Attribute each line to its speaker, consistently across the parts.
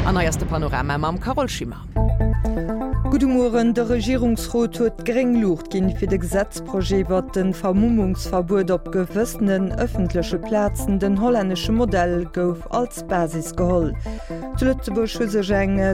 Speaker 1: An erste Panorama am Carol Schimmer.
Speaker 2: Gudumuren der Regierungsrot huet Grenglucht ginn fir de Gesetzprojekt wat den Vermummungsverbot op gewëssenen öffentliche Plätzen den holländsche Modell gouf als Basis geholl. Zu Lützeburg sech enge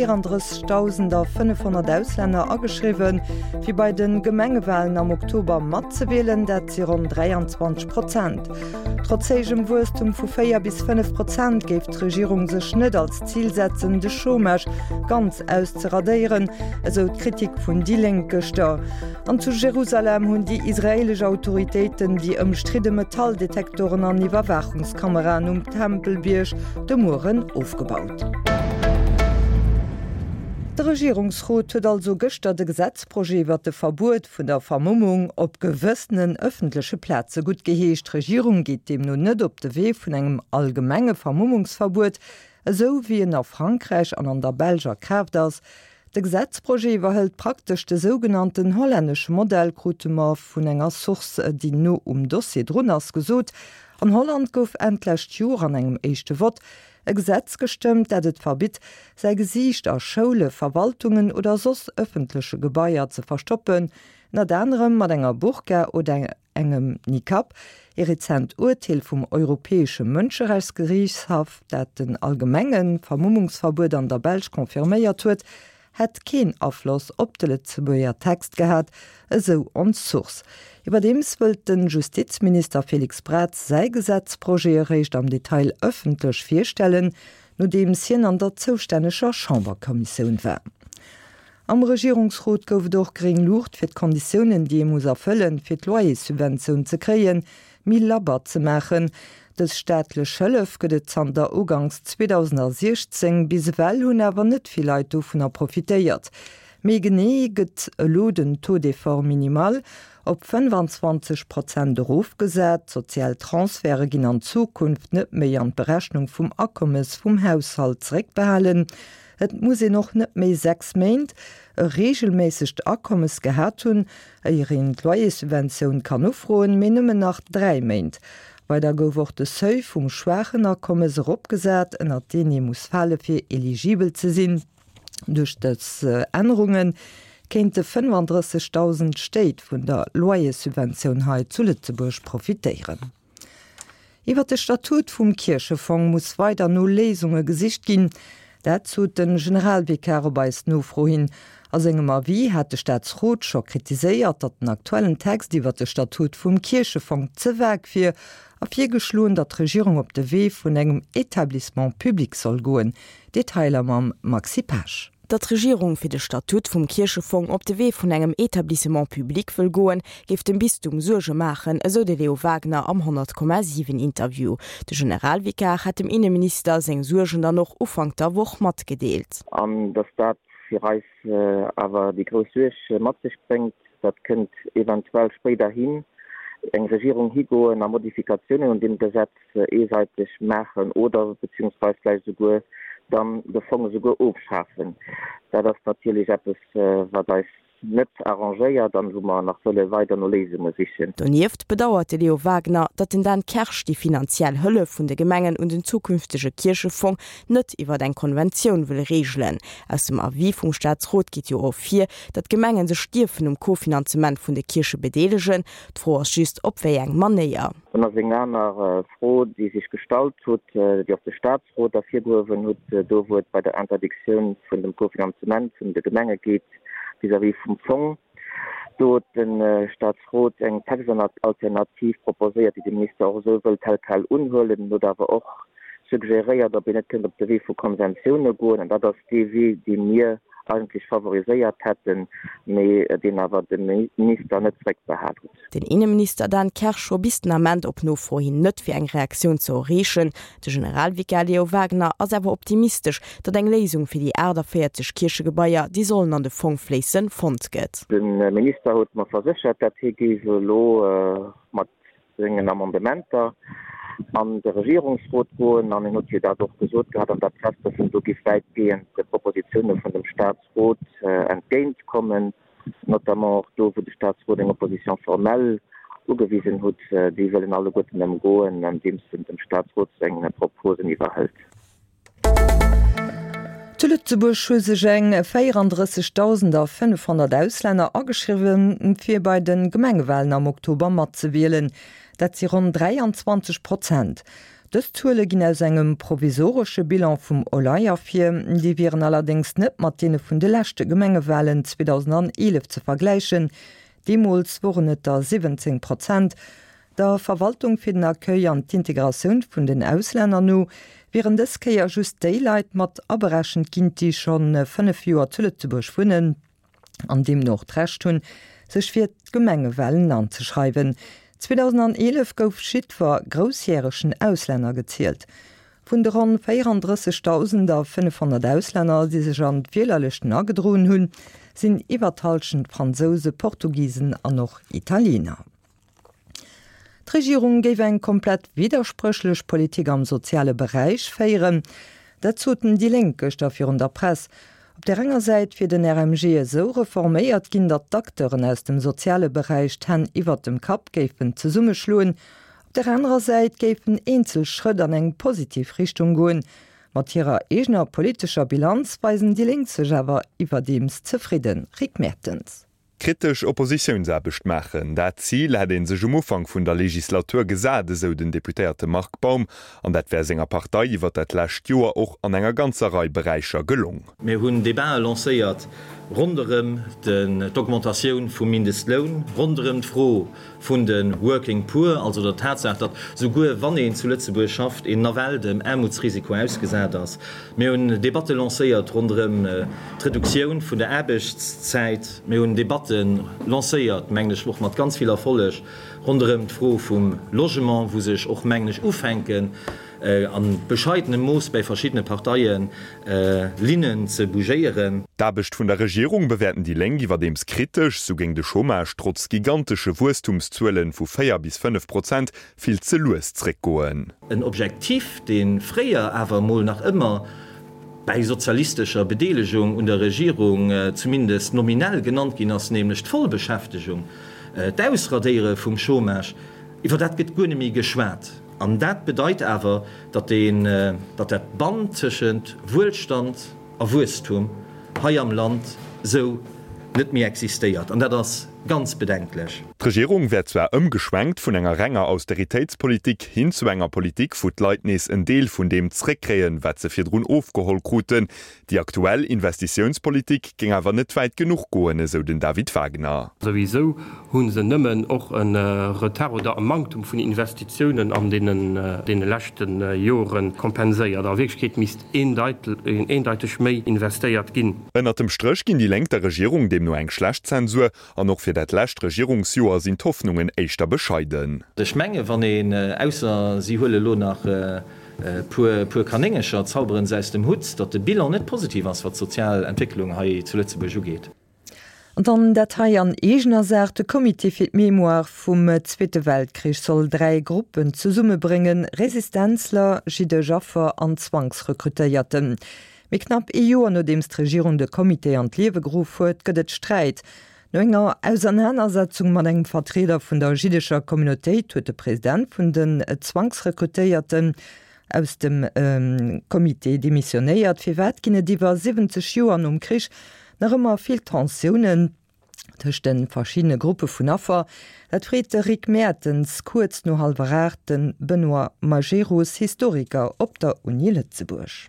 Speaker 2: 34.500 Ausländer ageschriwen, wie bei den Gemengewahlen am Oktober mat ze wählen, dat sie rund 23%. Trotzegem Wurstum vu 4 bis 5% géft d' Regierung sech net als Ziel setzen, de Chômage ganz auszuradieren, eso Kritik vun Die Linke gestor. An zu Jerusalem hunn die israelsche Autoritäten die ëmstride Metalldetektoren an Iwerwachungskameran Tempelbierg de Muren aufgebaut. Der Regierungsrot huet also gëster de Gesetzprojekt wat de Verbot vun der Vermummung op gewëssenen öffentliche Plätze gut geheescht. Regierung geht dem nun net op de Wee vun engem allgemmenge Vermummungsverbot, so wie nach Frankreich an der Belger kräft ass. De Gesetzprojekt warhelt praktisch de sogenannten holländesche Modellgrutemer vun enger Source, die no Dossier drunners gesot. An Holland gouf entlecht Jor an engem echte Wort e Gesetz gestimmt, dat et verbit, sei Gesicht aus Schoule, Verwaltungen oder sos öffentliche Gebäier zu verstoppen, nad anderem mat enger Burka oder engem Nikab, rezent Urteil vom Europäische Mënscherechtsgerichtshof, dat den allgemengen Vermummungsverbot an der Belsch konfirméiert huet, hat kein Aufschluss op de Lützeburger Text gehabt, so on Source. Überdems will den Justizminister Felix Bratz sei Gesetzprojekt recht am Detail öffentlich vorstellen, nachdem sie an der zuständiger Chamberkommission war. Am Regierungsrot gouf doch Grenglucht fir Konditionen, die muss erfüllen, fir Loyersubvention zu kreen, mi laber zu machen. Das staatlech Schëllef gëtt an der Ogangs 2016 bis well hunn awer net viel Leiit vun profitéiert. Mei gené gëtt loden Todefort minimal op 25% Ruf gesät, Sozialtransfere ginn an Zukunft net méi an Berechnung vum Akkommes vum Haushalt zréck behalen. Et muss noch net méi 6 Meint regelmäßigt Akkommes gehärt hunn, irin Loyersubvention kann ofroen minimum nach 3 Meint. Bei der gouf de Seu vum Schwachener komme se opgesät, ennner deni muss falle fir eligibel ze sinn. Duch des Änderungen kénte 35.000 Steit vun der Loyersubventionheit zu Lützeburg profitéieren. Iwer de Statut vum Kirchefonds muss weiter no Lesungen gesicht ginn. Dazu den Generalvikar beist no frohin. As engem wie hat de Staatsrot scho kritiséiert, dat den aktuellen Text iwwer de Statut vum Kirchefonds zewerk fir a fir geschloen, dat Regierung op de Wee vun engem Etablissement publik soll goen. Detailer mam Maxi Pasch.
Speaker 3: Dat Regierung fir de Statut vum Kirchefonds op de Wee vun engem Etablissement publik wëll goen, geft dem Bistum Surge machen, eso de Leo Wagner am 100,7 Interview. De Generalvikar hat dem Innenminister seng Surgen dann noch ufang der Woch mat gedeelt.
Speaker 4: Der Staat fir Reis awer die grösche mat sich bringt, dat kënnt eventuell später hin eng Regierung higoen a Modifikationen und dem Gesetz eseitig machen oder beziehungsweise gleich sogar dann de Fonds sogar aufschaffen. Da das natürlich etwas, was da net arrangeiert, dann wo man nach volle weiter no lesen sichchen.
Speaker 3: Donieft bedauerte Leo Wagner, dat den dann Kersch die finanziell Hëlle vun de Gemengen und den zukünftige Kirchefonds net iwwer den Konvention will regeln. Aus dem Avis vum Staatsrot geht jo auf 4, dat Gemengen se stierfen Kofinanzement vun de Kirche bedelegen, tro just opwéi eng Manéier.
Speaker 4: Einer froh, die sich gestaltet hat, die auf der Staatsrot dafür gehoven hat, do wo bei der Interdiktion von dem Kofinanzement von der Gemenge geht, vis-à-vis vom Fonds. Dort den Staatsrot eng Taxalternativ proposiert, die dem Minister auch so will teil unhöllen oder aber auch suggeriert, ob ich nicht auf der Weg von Konventionen gehen, und das die Weg, die mir eigentlich favorisiert hätten, den aber den Minister nicht wegbehalten.
Speaker 3: Den Innenminister dann Kerschow bis amment op no vorhin net fir eng Reaktion zu rechen. De Generalvikar Leo Wagner as awer optimistisch, dat eng Lesung fir die Äderfertig Kirchegebäier, die sollen an de Fondsflessen fond gëtt.
Speaker 4: Den Minister hat ma versichert, dat lo mat dringen Amendementer an der Regierungsrot goen an den Notier dadurch gesot gehabt an der Presse, dass du weitgehend de Propositionen von dem Staatsrot entgeint kommen, notamment auch do, wo de Staatsrot in Opposition formell ugewiesen hat, die wollen alle gut goen, an dem sind dem Staatsrot eng Proposen überhält.
Speaker 2: Zu Lützeburg schueseng 34.500 Ausländer ageschriwen fir bei den Gemengewahlen am Oktober mat ze wählen. Dat sie rund 23%. Das Zule ginn aus engem provisorsche Bilan vum Olaierfir, die wären allerdings net mat dene vun de lächte Gemengewahlen 2011 zu vergleichen. Demols wurden et da 17%. Der Verwaltung fir den Accueil an d'Integrationun vun den Ausländer no, während des Keier just Daylight mat aberraschen Kinti schon 5 Joer zu Lützeburg vunnen, an dem noch drächt hun, sech fir Gemengewellen anzuschreiben. 2011 gouf Schitwer grossjähreschen Ausländer gezielt. Vun der rund 34.500 Ausländer, die sech an d'Wählerlechten agedroen hunn, sinn iwwertalschen Franzose, Portugiesen an noch Italiener. Die Regierung géif eng komplett widersprüchlech Politik am soziale Bereich féieren. Dat zoten die Linke dafür der Presse. Op der enger Seite fir den RMG so reforméiert ginn dat Dakteuren aus dem soziale Bereich hen iwwer dem Kap géfen ze Summe schloen. Op der anderen Seite géfen Einzelschritt an eng positiv Richtung goen. Mat ihrer eigener politischer Bilanz weisen die Linke sech awer iwwer dems zufrieden. Rick Mertens.
Speaker 5: Kritisch Oppositionsarbecht machen. Dat Ziel hat den sech Umfang vun der Legislatur gesat, so den deputierte Mark Baum, an dat wär senger Partei iwwer dat lächt Joer och an enger ganzer Reihe Bereicher gelung.
Speaker 6: Wir hunn Debat lancéiert rundem den Dokumentatioun vum Mindestlohn, rundem froh vun den Working Poor, also der Tatsache, dat so goe wann zu Lützeburg schafft in Nawel dem Armutsrisiko ausgesät ass. Wir hunn Debatte lancéiert rundem Reduktionun vun der Erbechtszeit, wir hunn Debatten lancéiert, mengglech woch mat ganz viel erfollech, rundem froh vum Logement, wo sech och mengglech ufhänken, an bescheidenem Moos bei verschiedene Parteien Linnen ze bougéieren.
Speaker 5: Dabecht vun der Regierung bewerten die Länge iwwer dems kritisch, so ging de Chômage trotz gigantische Wurstumszuelen vu 4 bis 5% viel ze Luesreck goen.
Speaker 6: Ein Objektiv, den Freier awer moll nach immer bei sozialistischer Bedelegung und der Regierung zumindest nominell genannt gin ass nämlich Vollbeschäftigung. D'ausradere vum Chômage, iwwer dat gët gonemi geschwert. An dat bedeit awer, dat dat Band tschent Wohlstand a Wustum hai am Land so net mehr existiert. Und das ganz bedenklich.
Speaker 5: Die Regierung wird zwar umgeschwenkt von enger renger Austeritätspolitik hin zu enger Politik, wo die Leute ein Deel von dem zurückkriegen, was sie für drun aufgeholt kruten. Die aktuelle Investitionspolitik ging aber nicht weit genug gehen, so den David Wagner.
Speaker 7: Sowieso haben sie nimmen auch ein Retard oder ein Mankum von Investitionen an den letzten Jahren kompensiert. Der Weg müsste eindeutig mehr investiert gehen.
Speaker 5: Unter dem Strich ging die Lenk der Regierung dem nur eine Schlechtzensur und noch für das letzte Regierungsjahr sind Hoffnungen echter bescheiden.
Speaker 6: Die Menge von den außer sie holen lo nach pur kaningescher zauberen se dem Hut, dat de Bilan net positiv as wat Sozialentwicklung ha zu Lützeburg geht.
Speaker 2: Und an Datei an Egener sagt, de Komitee fir Memoire vum Zweite Weltkrieg soll 3 Gruppen zu Summe bringen, Resistenzler, Gidejaffer an Zwangsrekrutéierten. Mit knapp EU an dems Regierung de Komitee an Liewegrouf huet gëtt Streit. No enger Auseinandersetzung mat engem Vertreter vun der jidischer Communauté huet de Präsident vun den Zwangsrekrutéierten aus dem Komitee demissionéiert fir Wätginne diwer 70 Joer Krich nach immer viel Tensionen tech den verschiedene Gruppe vun Affer, dat friete Rick Mertens kurz no halverarten Benoit Majerus Historiker op der Uni Lützeburg.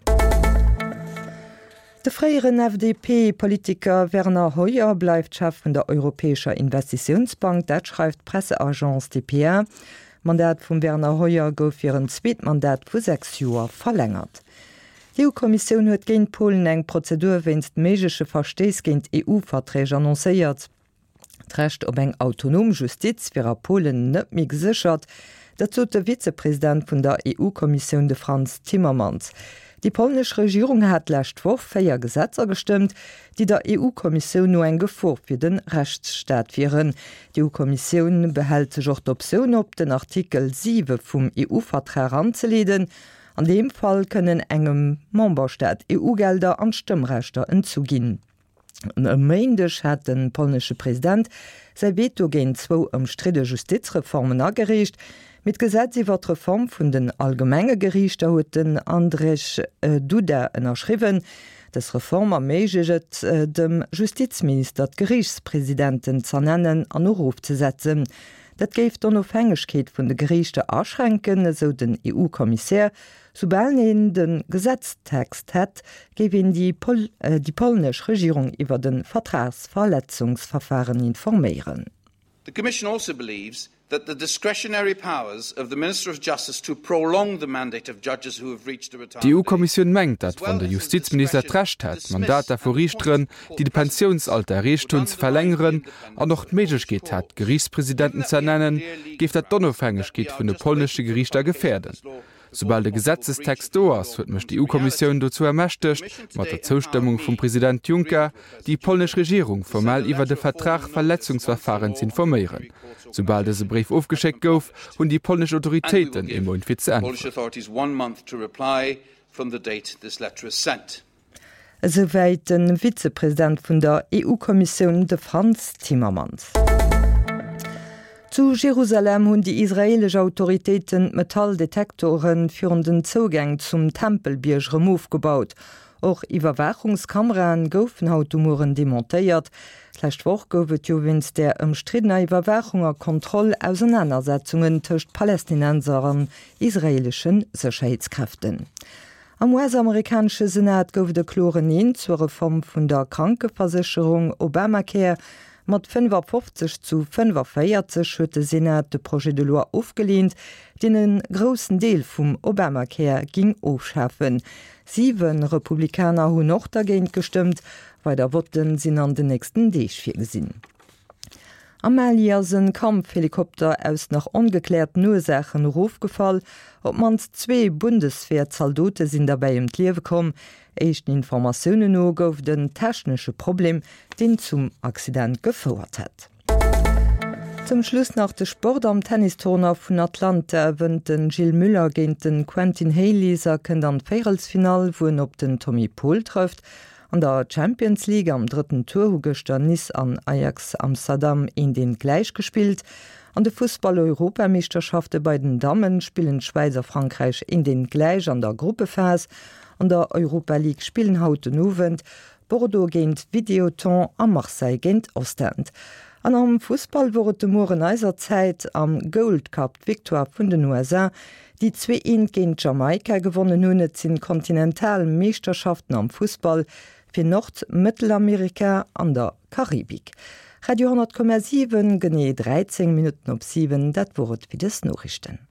Speaker 2: De freieren FDP-Politiker Werner Hoyer bleibt Chef von der Europäischer Investitionsbank, dat schreibt Presseagence DPA. Mandat von Werner Hoyer gouf ihren Zweitmandat vu 6 Joer verlängert. Die EU-Kommission huet géint Polen eng Prozedur wennst méigsche Verstees géint EU-Verträge annoncéiert. D'Recht op eng autonom Justiz fir a Polen net mi gesichert, dat zot de Vizepräsident vun der EU-Kommission de Franz Timmermans. Die polnische Regierung hat letztwoch 4 Gesetzer gestimmt, die der EU-Kommission nur ein Gefur für den Rechtsstaat wären. Die EU-Kommission behält sich auch die Option, ob den Artikel 7 vom EU-Vertrag anzulegen. An dem Fall können engem Memberstaat EU-Gelder an Stimmrechte entzugehen. Am Montag hat den polnische Präsident sein Veto gegen 2 umstrittene Justizreformen angeregt. Mit Gesetz iwwer d' Reform vun den allgemmenge Gerichter huet den Andrzej Duda ënnerschriwen, Das Reform erméiget dem Justizminister Gerichtspräsidenten zernennen an Ruf zu setzen. Dat géif d'Onofhängegkeet vun de Gerichte aschränken, so den EU-Kommissär, sobald den Gesetztext hett, gewinn die polnesch Regierung iwwer den Vertragsverletzungsverfahren informieren.
Speaker 8: The Commission also believes that the discretionary powers of the Minister of Justice to prolong the mandate of judges who have reached a retirement.
Speaker 9: Die EU-Kommission mengt, dat wann der Justizminister recht hat, Mandat ervorrichteren, die de Pensionsalter Rechtun zu verlängeren, an noch Meiggkeet hat, Gerichtspräsidenten zu ernennen, gift dat Donofhängegkeet vun de polnische Gerichter gefährden. Sobald der Gesetzestext do ass, huet mech die EU-Kommission dazu ermächtigt, mat der Zustimmung vom Präsident Juncker, die polnische Regierung formal iwwer de Vertrag Verletzungsverfahren zu informieren. Sobald se Brief aufgeschickt gouf, hun die polnische Autoritäten im Mundfit zu
Speaker 2: Soweit den Vizepräsident vun der EU-Kommission de Franz Timmermans. Zu Jerusalem hunn die israelsche Autoritäten Metalldetektoren führen den Zugang zum Tempelbierg Remove gebaut. Auch Überwachungskameran goufen Hautumuren demontéiert. Lächtwoch goufet jowins der ëmstriddener Iwerwachunger Kontrollauseinandersetzungen tëcht Palästinensern israelischen Sicherheitskräften. Am US-amerikanische Senat gouf de Klorenin zur Reform vun der Krankenversicherung Obamacare mat 55-45 huet de Senat de Projet de Loi aufgelehnt, den en grossen Deel vum Obamacare ging aufschaffen. 7 Republikaner hunn noch dagéint gestimmt, weil der Wotten sinn an den nächsten Deeg fir gesinn. Am Maliersen Kampfhelikopter aus nach ungeklärten Ursachen Rufgefall, ob mans 2 Bundeswehrzahldote sind dabei im Liewe kom, echten Informationen no gouf den technische Problem, den zum Accident gefoert hat. Zum Schluss nach de Sport am Tennisturner vun Atlanta ewwen den Gilles Müller géint den Quentin Haley saken an d'Feierelsfinal, woen op den Tommy Pohl trëft. An der Champions League am 3. Tourhugeter Nice an Ajax Amsterdam in den Gleich gespielt. An de Fußball-Europameisterschafte bei den Damen spielen Schweizer Frankreich in den Gleich an der Gruppephase. An der Europa League spielen hauten Novent, Bordeaux géint Videoton a Marseille géint Ostend. An am Fußball wurdet de Moren eiser Zeit am Gold Cup Victoire vun den USA, die 2-1 géint Jamaika gewonnen hunne sinn kontinentalen Meisterschaften am Fußball fir Nord-Mittelamerika an der Karibik. Radio 10,7 genee 13 Minuten op 7, dat wurdet wie des Nachrichten.